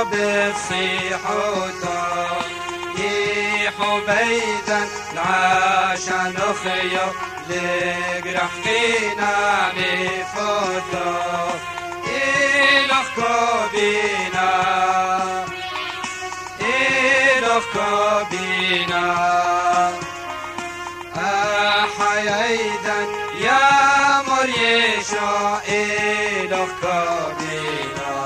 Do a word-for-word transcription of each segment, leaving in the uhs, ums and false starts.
بصيحوتو يحو بيدا العشان خيو لقرح فينا بفوتو إلخكو بينا إلخكو بينا أحييدا يا مريشو إلخكو بينا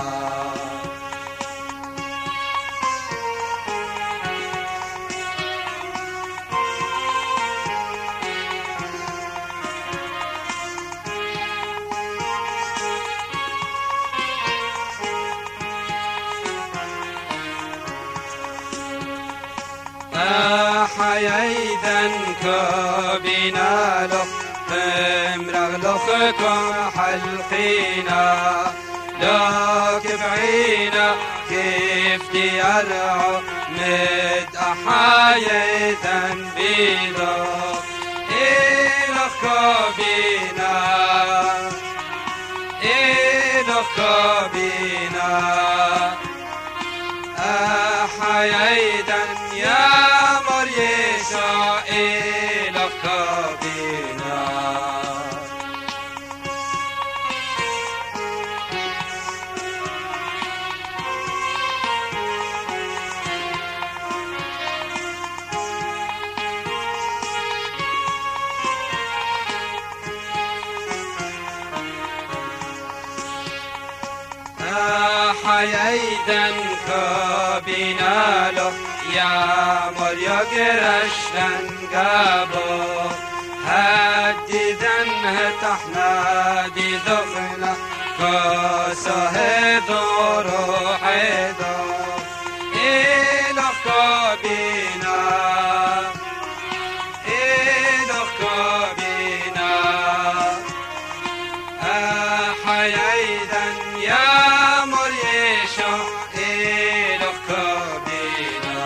حيايدا كوبينا لو تمرغ لخكم حلقينا لو كبعينا كيف تيرعو مد أحايدا بيدو إلخ كوبينا إلخ كوبينا أحيايدا يا مريشو إلخ بينا أحيايدا كوبينا له يا مريا قرشتن قابو هدي ذنه تحنادي ذخنا كوسه دور روحيدو إلخ كوبينا إلخ كوبينا أحيايدا يا مريشو إلخ كوبينا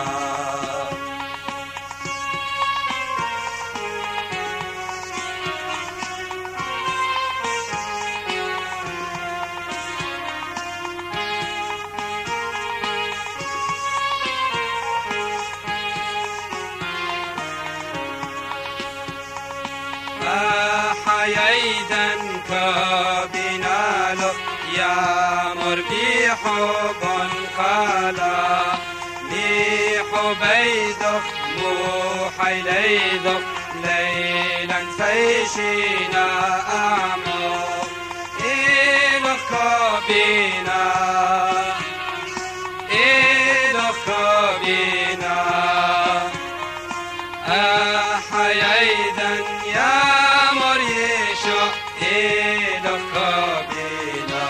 أحيايدا كوبينا له يا مربي حب خالا ميحو بيدخ موحي ليدخ ليلا فيشينا أعمو إلخ كوبينا إلخ كوبينا أحيايدا يا مريشو إلخ كوبينا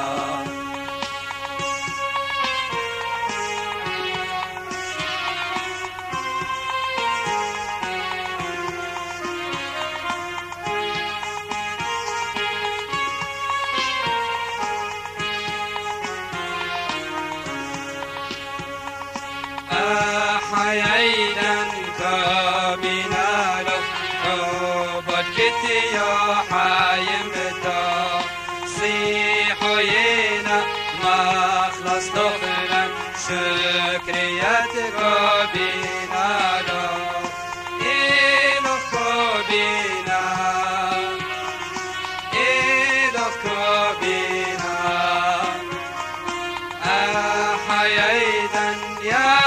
أحيايدا كوبينا له حبك يا حايمتا صيحو ينا ما خلص دخلا شكريات كوبينا له إلخ كوبينا إلخ كوبينا أحيايدا يا